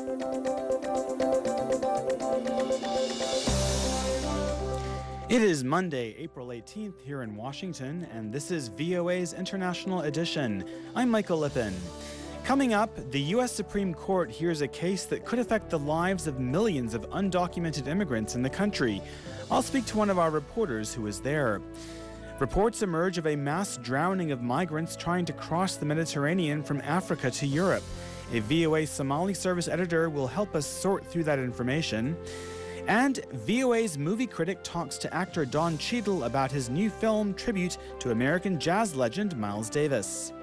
It is Monday, April 18th here in Washington, and this is VOA's International Edition. I'm Michael Lippin. Coming up, the U.S. Supreme Court hears a case that could affect the lives of millions of undocumented immigrants in the country. I'll speak to one of our reporters who is there. Reports emerge of a mass drowning of migrants trying to cross the Mediterranean from Africa to Europe. A VOA Somali service editor will help us sort through that information. And VOA's movie critic talks to actor Don Cheadle about his new film tribute to American jazz legend Miles Davis.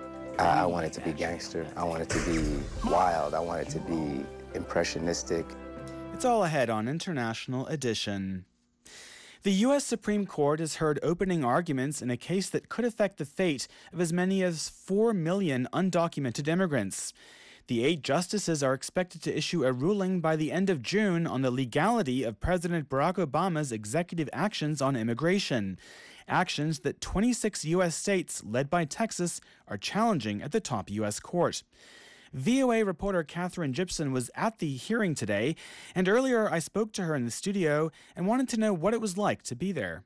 I want it to be gangster. I want it to be wild. I want it to be impressionistic. It's all ahead on International Edition. The U.S. Supreme Court has heard opening arguments in a case that could affect the fate of as many as 4 million undocumented immigrants. The 8 justices are expected to issue a ruling by the end of June on the legality of President Barack Obama's executive actions on immigration, actions that 26 U.S. states, led by Texas, are challenging at the top U.S. court. VOA reporter Katherine Gibson was at the hearing today, and earlier I spoke to her in the studio and wanted to know what it was like to be there.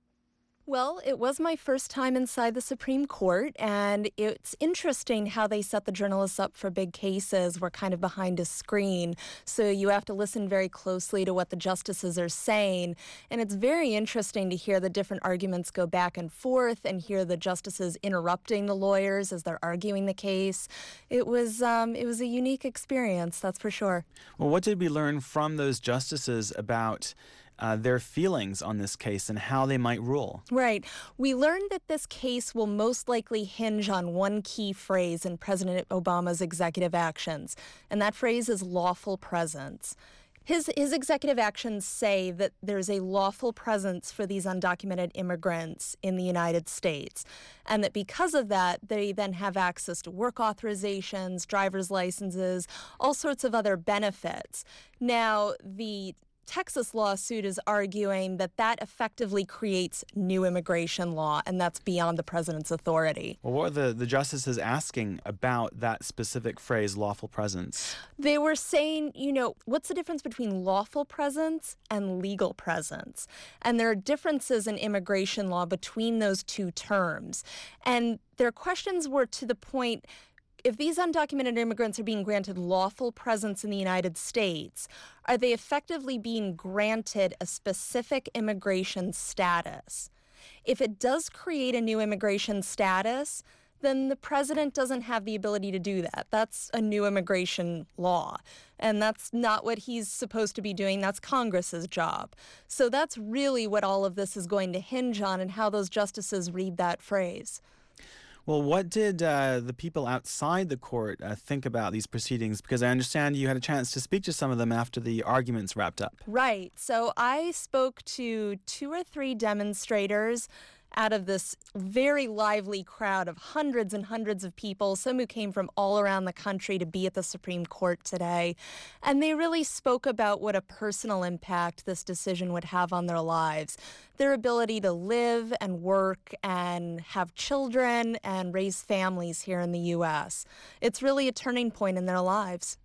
Well, it was my first time inside the Supreme Court, and it's interesting how they set the journalists up for big cases. We're kind of behind a screen, so you have to listen very closely to what the justices are saying. And it's very interesting to hear the different arguments go back and forth and hear the justices interrupting the lawyers as they're arguing the case. It was a unique experience, that's for sure. Well, what did we learn from those justices about their feelings on this case and how they might rule? Right. We learned that this case will most likely hinge on one key phrase in President Obama's executive actions, and that phrase is lawful presence. His executive actions say that there's a lawful presence for these undocumented immigrants in the United States, and that because of that, they then have access to work authorizations, driver's licenses, all sorts of other benefits. Now, the Texas lawsuit is arguing that that effectively creates new immigration law, and that's beyond the president's authority. Well, what are the justices asking about that specific phrase, lawful presence? They were saying, what's the difference between lawful presence and legal presence? And there are differences in immigration law between those two terms. And their questions were to the point, if these undocumented immigrants are being granted lawful presence in the United States, are they effectively being granted a specific immigration status? If it does create a new immigration status, then the president doesn't have the ability to do that. That's a new immigration law, and that's not what he's supposed to be doing. That's Congress's job. So that's really what all of this is going to hinge on, and how those justices read that phrase. Well, what did the people outside the court think about these proceedings? Because I understand you had a chance to speak to some of them after the arguments wrapped up. Right. So I spoke to 2 or 3 demonstrators out of this very lively crowd of hundreds and hundreds of people, some who came from all around the country to be at the Supreme Court today. And they really spoke about what a personal impact this decision would have on their lives, their ability to live and work and have children and raise families here in the U.S. It's really a turning point in their lives.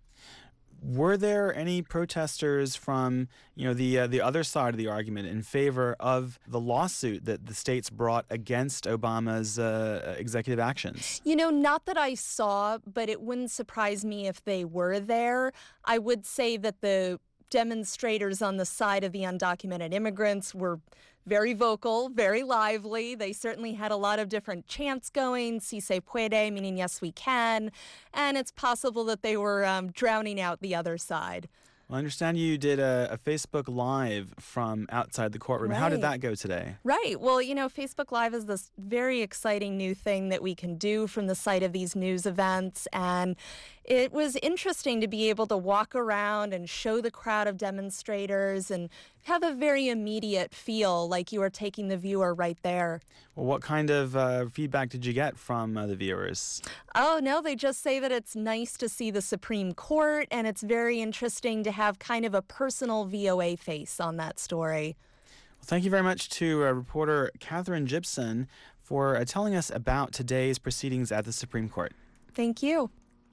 Were there any protesters from, the other side of the argument in favor of the lawsuit that the states brought against Obama's executive actions? Not that I saw, but it wouldn't surprise me if they were there. I would say that the demonstrators on the side of the undocumented immigrants were very vocal, very lively. They certainly had a lot of different chants going, si se puede, meaning yes, we can. And it's possible that they were drowning out the other side. Well, I understand you did a Facebook Live from outside the courtroom. Right. How did that go today? Right. Well, Facebook Live is this very exciting new thing that we can do from the site of these news events. And it was interesting to be able to walk around and show the crowd of demonstrators and have a very immediate feel like you are taking the viewer right there. Well, what kind of feedback did you get from the viewers? Oh, no, they just say that it's nice to see the Supreme Court, and it's very interesting to have kind of a personal VOA face on that story. Well, thank you very much to reporter Katherine Gibson for telling us about today's proceedings at the Supreme Court. Thank you.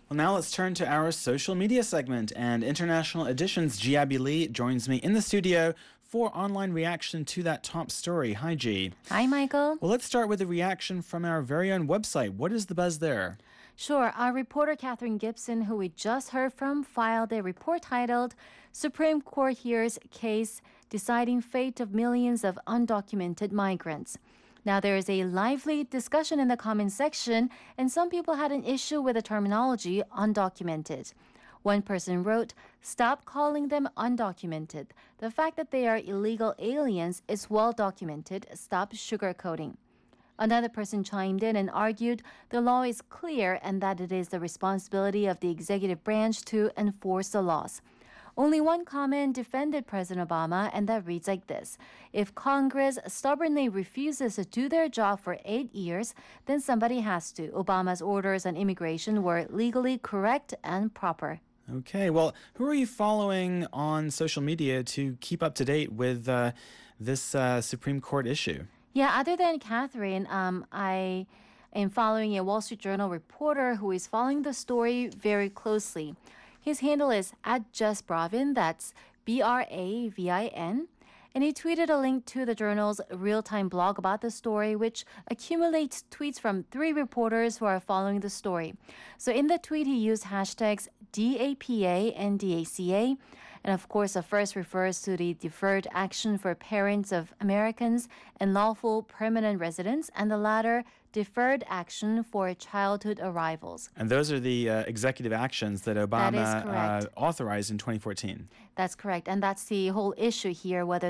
Well, now let's turn to our social media segment, and International Edition's G. Abby Lee joins me in the studio for online reaction to that top story. Hi, G. Hi, Michael. Well, let's start with a reaction from our very own website. What is the buzz there? Sure. Our reporter Catherine Gibson, who we just heard from, filed a report titled Supreme Court Hears Case Deciding Fate of Millions of Undocumented Migrants. Now, there is a lively discussion in the comment section, and some people had an issue with the terminology undocumented. One person wrote, "Stop calling them undocumented. The fact that they are illegal aliens is well documented. Stop sugarcoating." Another person chimed in and argued the law is clear and that it is the responsibility of the executive branch to enforce the laws. Only one comment defended President Obama, and that reads like this: "If Congress stubbornly refuses to do their job for 8 years, then somebody has to. Obama's orders on immigration were legally correct and proper." Okay, well, who are you following on social media to keep up to date with this Supreme Court issue? Yeah, other than Catherine, I am following a Wall Street Journal reporter who is following the story very closely. His handle is @JustBravin, that's BRAVIN, and he tweeted a link to the journal's real-time blog about the story, which accumulates tweets from 3 reporters who are following the story. So in the tweet, he used hashtags DAPA and DACA, and of course, the first refers to the Deferred Action for Parents of Americans and Lawful Permanent Residents, and the latter, Deferred Action for Childhood Arrivals. And those are the executive actions that Obama authorized in 2014. That's correct, and that's the whole issue here, whether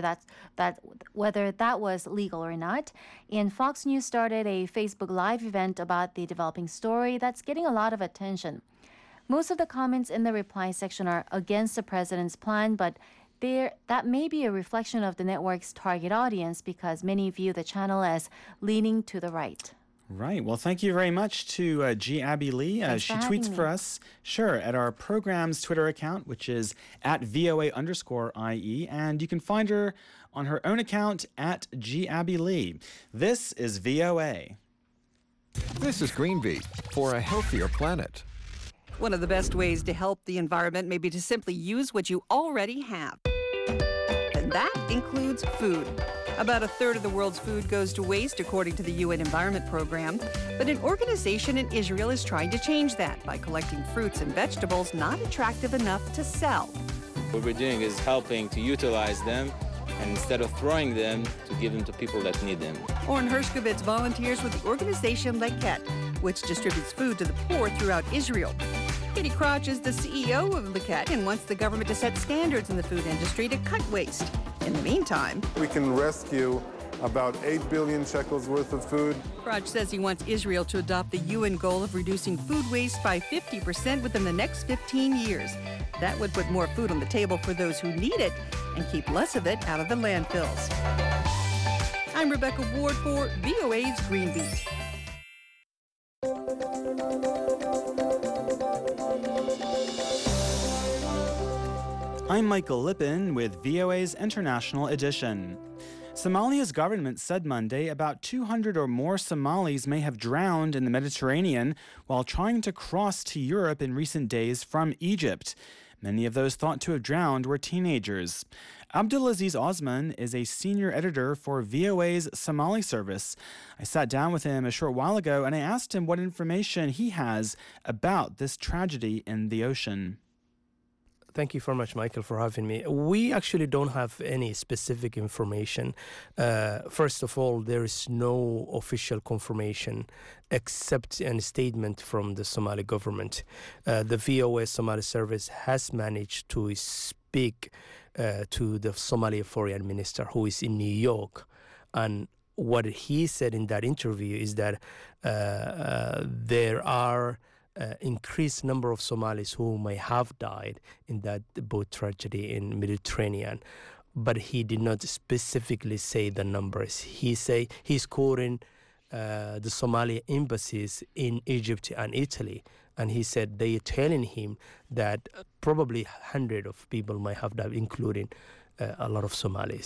that was legal or not. And Fox News started a Facebook Live event about the developing story that's getting a lot of attention. Most of the comments in the reply section are against the president's plan, but that may be a reflection of the network's target audience because many view the channel as leaning to the right. Right. Well, thank you very much to G. Abby Lee. She tweets for us, at our program's Twitter account, which is @VOA_IE, and you can find her on her own account @G. Abby Lee. This is VOA. This is Greenbeat for a healthier planet. One of the best ways to help the environment may be to simply use what you already have. And that includes food. About a third of the world's food goes to waste, according to the UN Environment Program. But an organization in Israel is trying to change that by collecting fruits and vegetables not attractive enough to sell. What we're doing is helping to utilize them, and instead of throwing them, to give them to people that need them. Oren Hershkovitz volunteers with the organization Leket, which distributes food to the poor throughout Israel. Katie Crouch is the CEO of Leket and wants the government to set standards in the food industry to cut waste. In the meantime, we can rescue about 8 billion shekels worth of food. Crouch says he wants Israel to adopt the UN goal of reducing food waste by 50% within the next 15 years. That would put more food on the table for those who need it and keep less of it out of the landfills. I'm Rebecca Ward for VOA's Greenbeat. I'm Michael Lippin with VOA's International Edition. Somalia's government said Monday about 200 or more Somalis may have drowned in the Mediterranean while trying to cross to Europe in recent days from Egypt. Many of those thought to have drowned were teenagers. Abdulaziz Osman is a senior editor for VOA's Somali service. I sat down with him a short while ago and I asked him what information he has about this tragedy in the ocean. Thank you very much, Michael, for having me. We actually don't have any specific information. First of all, there is no official confirmation except a statement from the Somali government. The VOA Somali service has managed to speak to the Somali foreign minister, who is in New York. And what he said in that interview is that there are increased number of Somalis who may have died in that boat tragedy in Mediterranean, but he did not specifically say the numbers. He's quoting the Somali embassies in Egypt and Italy, and he said they are telling him that probably 100 of people might have died, including a lot of Somalis.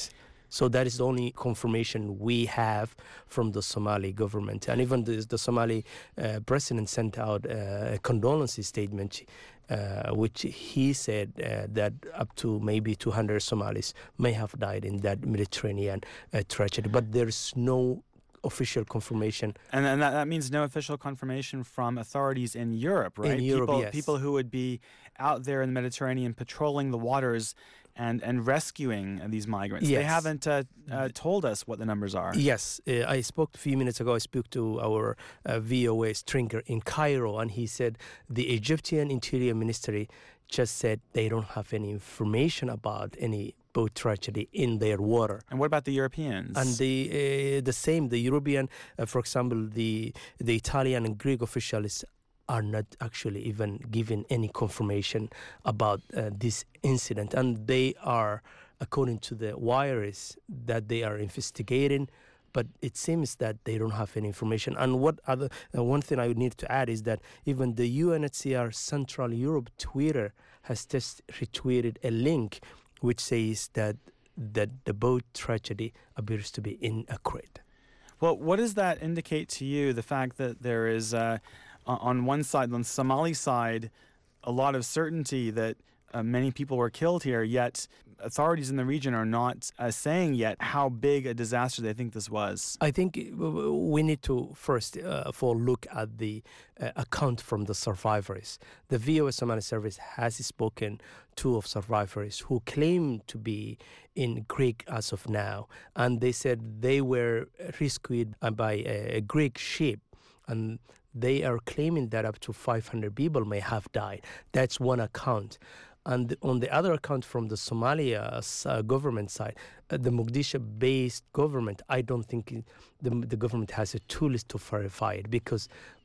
So that is the only confirmation we have from the Somali government. And even the Somali president sent out a condolence statement, which he said that up to maybe 200 Somalis may have died in that Mediterranean tragedy. But there's no official confirmation. And that means no official confirmation from authorities in Europe, right? In Europe, yes. People who would be out there in the Mediterranean patrolling the waters and rescuing these migrants. Yes. They haven't told us what the numbers are. Yes, I spoke a few minutes ago. I spoke to our VOA Stringer in Cairo, and he said the Egyptian Interior Ministry just said they don't have any information about any boat tragedy in their water. And what about the Europeans? And the same, the European, for example, the Italian and Greek officials are not actually even given any confirmation about this incident. And they are, according to the wires, that they are investigating, but it seems that they don't have any information. And one thing I would need to add is that even the UNHCR Central Europe Twitter has just retweeted a link which says that the boat tragedy appears to be inaccurate. Well, what does that indicate to you, the fact that there is, on one side, on the Somali side, a lot of certainty that many people were killed here, yet authorities in the region are not saying yet how big a disaster they think this was? I think we need to first of all look at the account from the survivors. The VOA Somali Service has spoken to of survivors who claim to be in Greek as of now, and they said they were rescued by a Greek ship, and they are claiming that up to 500 people may have died. That's one account. And on the other account from the Somalia's government side, the Mogadishu-based government, I don't think the government has a tools to verify it, because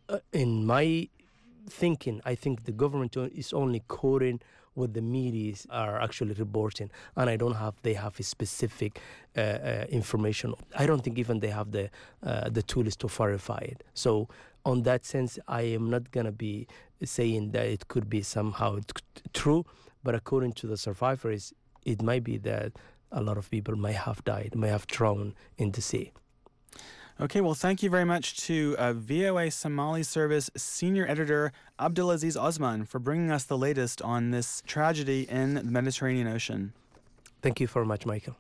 in my thinking, I think the government is only quoting what the media are actually reporting, and they have a specific information. I don't think even they have the tools to verify it. So on that sense, I am not going to be saying that it could be somehow true, but according to the survivors, it might be that a lot of people may have died, may have drowned in the sea. Okay, well, thank you very much to VOA Somali Service Senior Editor Abdulaziz Osman for bringing us the latest on this tragedy in the Mediterranean Ocean. Thank you very much, Michael.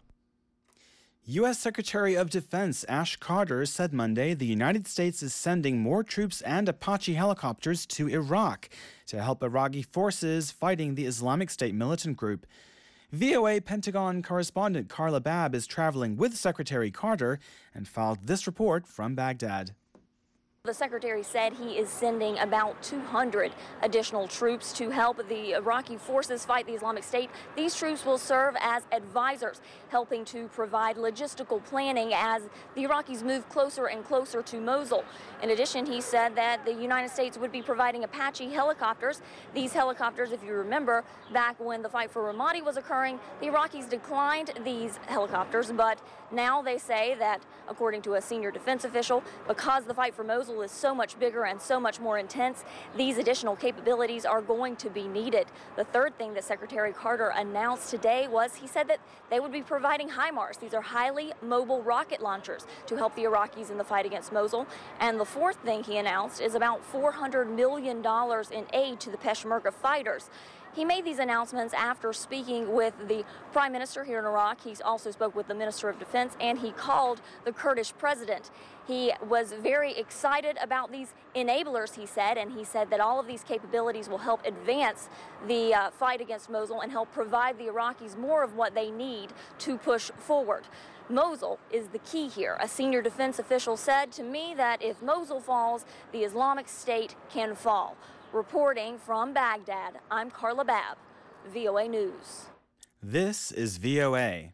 U.S. Secretary of Defense Ash Carter said Monday the United States is sending more troops and Apache helicopters to Iraq to help Iraqi forces fighting the Islamic State militant group. VOA Pentagon correspondent Carla Babb is traveling with Secretary Carter and filed this report from Baghdad. The secretary said he is sending about 200 additional troops to help the Iraqi forces fight the Islamic State. These troops will serve as advisors, helping to provide logistical planning as the Iraqis move closer and closer to Mosul. In addition, he said that the United States would be providing Apache helicopters. These helicopters, if you remember, back when the fight for Ramadi was occurring, the Iraqis declined these helicopters, but now they say that, according to a senior defense official, because the fight for Mosul is so much bigger and so much more intense, these additional capabilities are going to be needed. The third thing that Secretary Carter announced today was he said that they would be providing HIMARS. These are highly mobile rocket launchers to help the Iraqis in the fight against Mosul. And the fourth thing he announced is about $400 million in aid to the Peshmerga fighters. He made these announcements after speaking with the Prime Minister here in Iraq. He also spoke with the Minister of Defense, and he called the Kurdish president. He was very excited about these enablers, he said, and he said that all of these capabilities will help advance the fight against Mosul and help provide the Iraqis more of what they need to push forward. Mosul is the key here. A senior defense official said to me that if Mosul falls, the Islamic State can fall. Reporting from Baghdad, I'm Carla Babb, VOA News. This is VOA.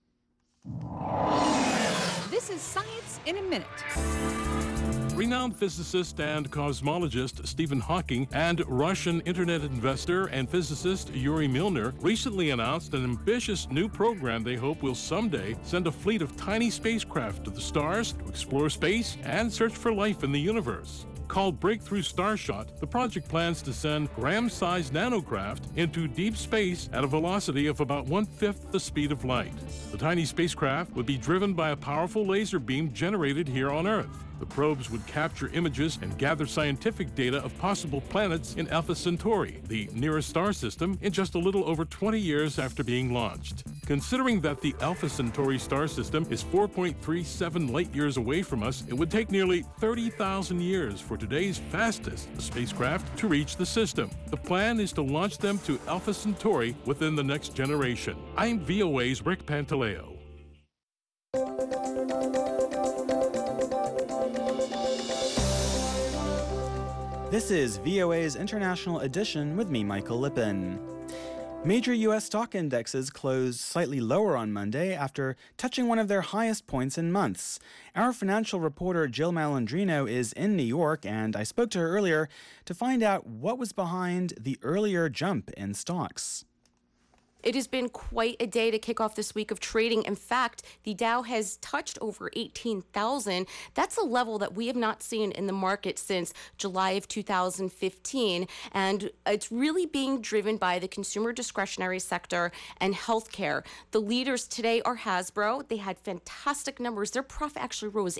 This is Science in a Minute. Renowned physicist and cosmologist Stephen Hawking and Russian internet investor and physicist Yuri Milner recently announced an ambitious new program they hope will someday send a fleet of tiny spacecraft to the stars to explore space and search for life in the universe. Called Breakthrough Starshot, the project plans to send Gram-sized nanocraft into deep space at a velocity of about 1/5 the speed of light. The tiny spacecraft would be driven by a powerful laser beam generated here on Earth. The probes would capture images and gather scientific data of possible planets in Alpha Centauri, the nearest star system, in just a little over 20 years after being launched. Considering that the Alpha Centauri star system is 4.37 light years away from us, it would take nearly 30,000 years for today's fastest spacecraft to reach the system. The plan is to launch them to Alpha Centauri within the next generation. I'm VOA's Rick Pantaleo. This is VOA's International Edition with me, Michael Lippin. Major U.S. stock indexes closed slightly lower on Monday after touching one of their highest points in months. Our financial reporter Jill Malandrino is in New York, and I spoke to her earlier to find out what was behind the earlier jump in stocks. It has been quite a day to kick off this week of trading. In fact, the Dow has touched over 18,000. That's a level that we have not seen in the market since July of 2015. And it's really being driven by the consumer discretionary sector and healthcare. The leaders today are Hasbro. They had fantastic numbers. Their profit actually rose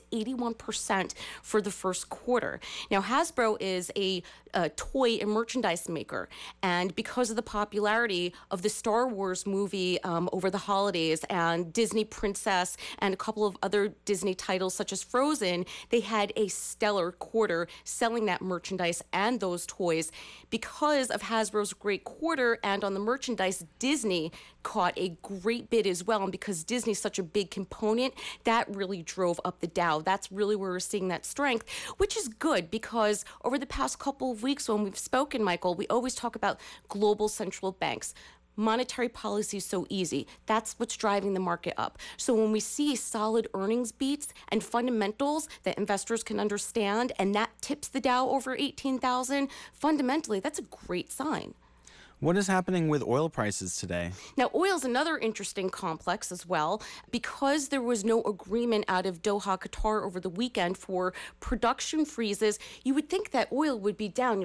81% for the first quarter. Now, Hasbro is a toy and merchandise maker. And because of the popularity of the Star Wars movie over the holidays and Disney Princess and a couple of other Disney titles such as Frozen, they had a stellar quarter selling that merchandise and those toys. Because of Hasbro's great quarter and on the merchandise, Disney caught a great bid as well. And because Disney's such a big component, that really drove up the Dow. That's really where we're seeing that strength, which is good because over the past couple of weeks when we've spoken, Michael, we always talk about global central banks. Monetary policy is so easy. That's what's driving the market up. So when we see solid earnings beats and fundamentals that investors can understand, and that tips the Dow over 18,000, fundamentally, that's a great sign. What is happening with oil prices today? Now, oil is another interesting complex as well. Because there was no agreement out of Doha, Qatar over the weekend for production freezes, you would think that oil would be down,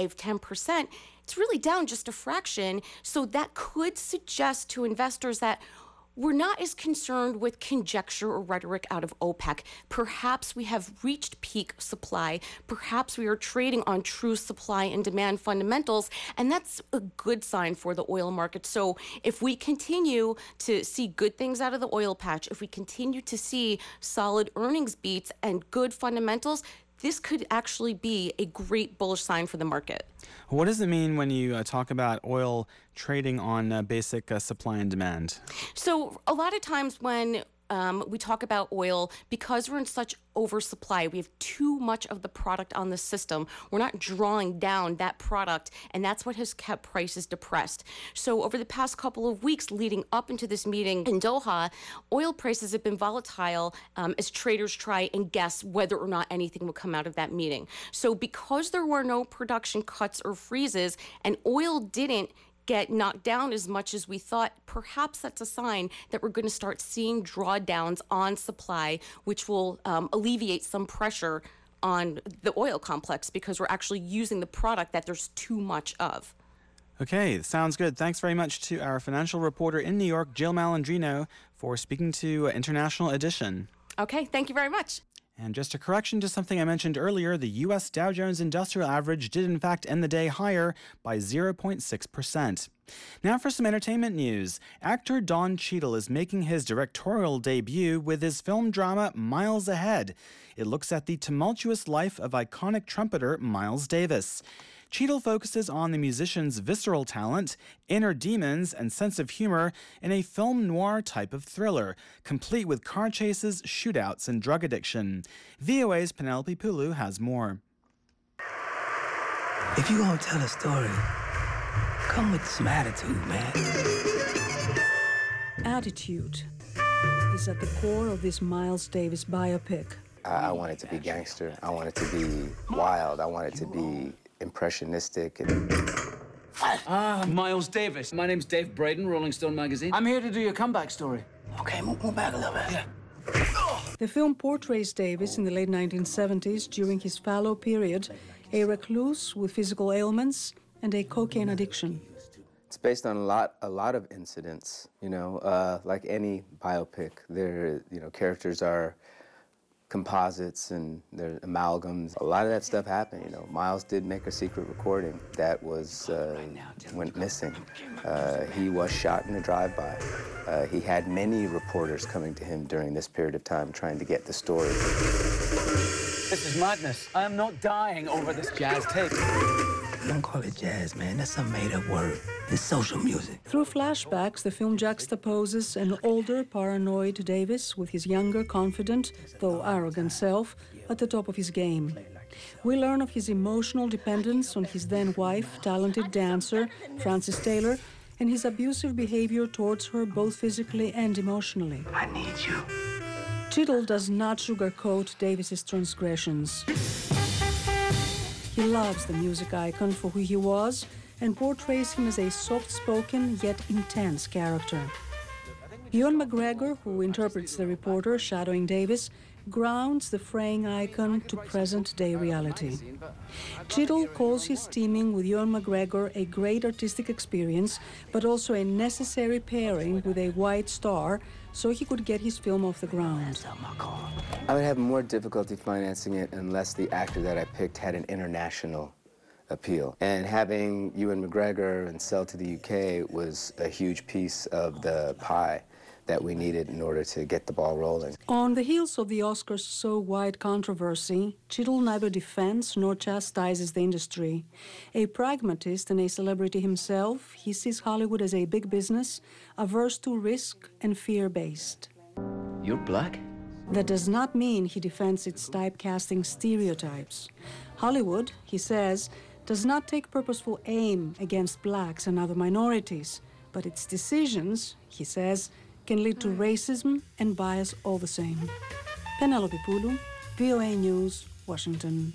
5-10%. It's really down just a fraction. So that could suggest to investors that we're not as concerned with conjecture or rhetoric out of OPEC. Perhaps we have reached peak supply. Perhaps we are trading on true supply and demand fundamentals, and that's a good sign for the oil market. So if we continue to see good things out of the oil patch, if we continue to see solid earnings beats and good fundamentals, this could actually be a great bullish sign for the market. What does it mean when you talk about oil trading on basic supply and demand? So a lot of times when we talk about oil, because we're in such oversupply, we have too much of the product on the system. We're not drawing down that product, and that's what has kept prices depressed. So over the past couple of weeks leading up into this meeting in Doha, oil prices have been volatile as traders try and guess whether or not anything will come out of that meeting. So because there were no production cuts or freezes, and oil didn't get knocked down as much as we thought, perhaps that's a sign that we're going to start seeing drawdowns on supply, which will alleviate some pressure on the oil complex because we're actually using the product that there's too much of. Okay, sounds good. Thanks very much to our financial reporter in New York, Jill Malandrino, for speaking to International Edition. Okay, thank you very much. And just a correction to something I mentioned earlier, the U.S. Dow Jones Industrial Average did in fact end the day higher by 0.6%. Now for some entertainment news. Actor Don Cheadle is making his directorial debut with his film drama Miles Ahead. It looks at the tumultuous life of iconic trumpeter Miles Davis. Cheadle focuses on the musician's visceral talent, inner demons, and sense of humor in a film noir type of thriller, complete with car chases, shootouts, and drug addiction. VOA's Penelope Pulu has more. If you're gonna tell a story, come with some attitude, man. Attitude is at the core of this Miles Davis biopic. I want it to be gangster. I want it to be wild. I want it to be impressionistic. Miles Davis. My name's Dave Braden, Rolling Stone magazine. I'm here to do your comeback story. Okay, move back a little bit. Yeah. The film portrays Davis in the late 1970s during his fallow period, a recluse with physical ailments and a cocaine addiction. It's based on a lot of incidents, like any biopic. Characters are composites and they're amalgams. A lot of that stuff happened, Miles did make a secret recording that went missing. He was shot in a drive-by. He had many reporters coming to him during this period of time trying to get the story. This is madness. I am not dying over this jazz tape. Don't call it jazz, man. That's some made-up word. It's social music. Through flashbacks, the film juxtaposes an older, paranoid Davis with his younger, confident, though arrogant self at the top of his game. We learn of his emotional dependence on his then-wife, talented dancer, Frances Taylor, and his abusive behavior towards her both physically and emotionally. I need you. Cheadle does not sugarcoat Davis's transgressions. He loves the music icon for who he was and portrays him as a soft-spoken yet intense character. Ewan McGregor, who interprets the reporter shadowing Davis, grounds the fraying icon to present-day reality. Cheadle calls his teaming with Ewan McGregor a great artistic experience, but also a necessary pairing with a white star so he could get his film off the ground. I would have more difficulty financing it unless the actor that I picked had an international appeal. And having Ewan McGregor and sell to the UK was a huge piece of the pie that we needed in order to get the ball rolling. On the heels of the Oscars so wide controversy, Cheadle neither defends nor chastises the industry. A pragmatist and a celebrity himself, he sees Hollywood as a big business, averse to risk and fear-based. You're black? That does not mean he defends its typecasting stereotypes. Hollywood, he says, does not take purposeful aim against blacks and other minorities, but its decisions, he says, can lead to racism and bias all the same. Penelope Poulou, VOA News, Washington.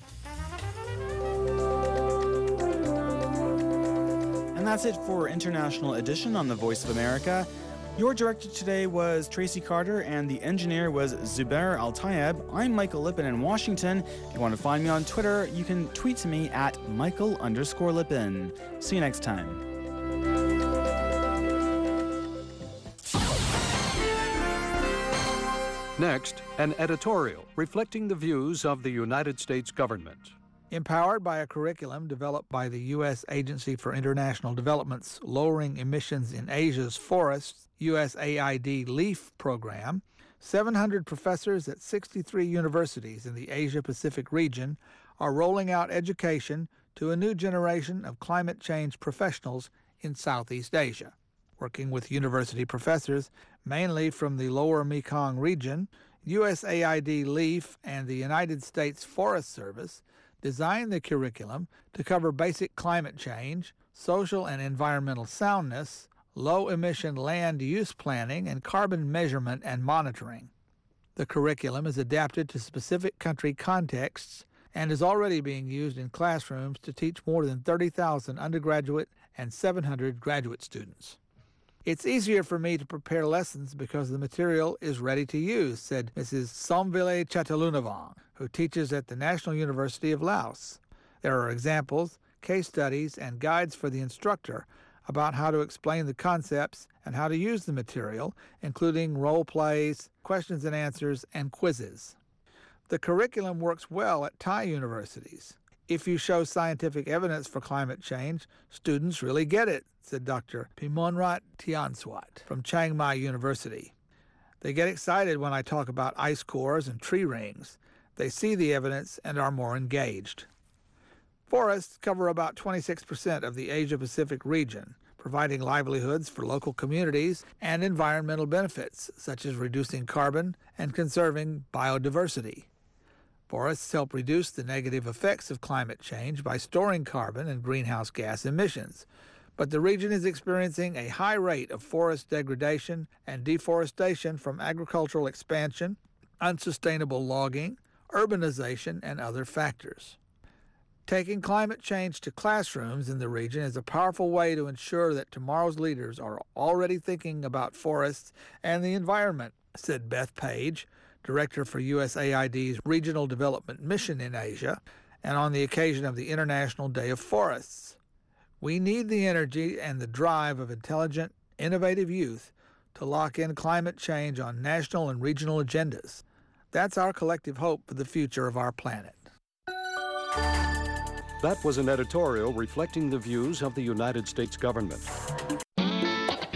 And that's it for International Edition on the Voice of America. Your director today was Tracy Carter, and the engineer was Zubair Al-Tayeb. I'm Michael Lippin in Washington. If you want to find me on Twitter, you can tweet to me at Michael_Lippin. See you next time. Next, an editorial reflecting the views of the United States government. Empowered by a curriculum developed by the U.S. Agency for International Development's Lowering Emissions in Asia's Forests, USAID LEAF program, 700 professors at 63 universities in the Asia-Pacific region are rolling out education to a new generation of climate change professionals in Southeast Asia. Working with university professors, mainly from the lower Mekong region, USAID LEAF and the United States Forest Service designed the curriculum to cover basic climate change, social and environmental soundness, low-emission land use planning, and carbon measurement and monitoring. The curriculum is adapted to specific country contexts and is already being used in classrooms to teach more than 30,000 undergraduate and 700 graduate students. It's easier for me to prepare lessons because the material is ready to use, said Mrs. Somvile Chatalunavong, who teaches at the National University of Laos. There are examples, case studies, and guides for the instructor about how to explain the concepts and how to use the material, including role plays, questions and answers, and quizzes. The curriculum works well at Thai universities. If you show scientific evidence for climate change, students really get it, said Dr. Pimonrat Tianswat from Chiang Mai University. They get excited when I talk about ice cores and tree rings. They see the evidence and are more engaged. Forests cover about 26% of the Asia-Pacific region, providing livelihoods for local communities and environmental benefits, such as reducing carbon and conserving biodiversity. Forests help reduce the negative effects of climate change by storing carbon and greenhouse gas emissions. But the region is experiencing a high rate of forest degradation and deforestation from agricultural expansion, unsustainable logging, urbanization, and other factors. Taking climate change to classrooms in the region is a powerful way to ensure that tomorrow's leaders are already thinking about forests and the environment, said Beth Page, director for USAID's Regional Development Mission in Asia, and on the occasion of the International Day of Forests. We need the energy and the drive of intelligent, innovative youth to lock in climate change on national and regional agendas. That's our collective hope for the future of our planet. That was an editorial reflecting the views of the United States government.